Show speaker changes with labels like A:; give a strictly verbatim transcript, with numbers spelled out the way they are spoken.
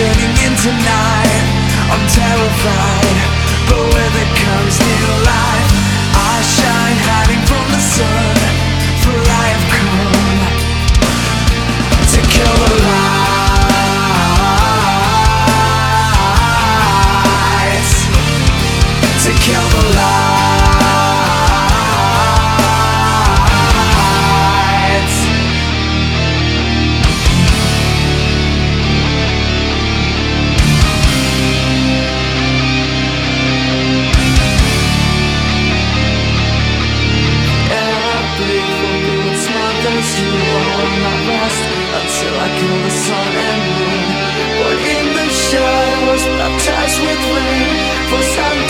A: turning into night. I'm terrified, but when it comes new life, I shine, hiding from the sun. For I have come to kill the lights, to kill the lights. You are my rest until I kill the sun and moon. But in the shadows, baptized with rain, for some